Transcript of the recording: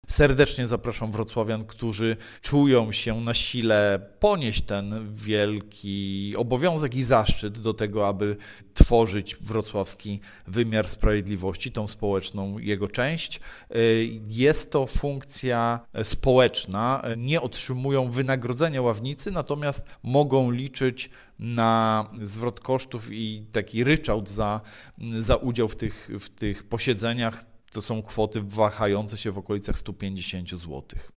Serdecznie zapraszam wrocławian, którzy czują się na sile ponieść ten wielki obowiązek i zaszczyt do tego, aby tworzyć wrocławski wymiar sprawiedliwości, tą społeczną jego część. Jest to funkcja społeczna, nie otrzymują wynagrodzenia ławnicy, natomiast mogą liczyć na zwrot kosztów i taki ryczałt za udział w tych posiedzeniach. To są kwoty wahające się w okolicach 150 zł.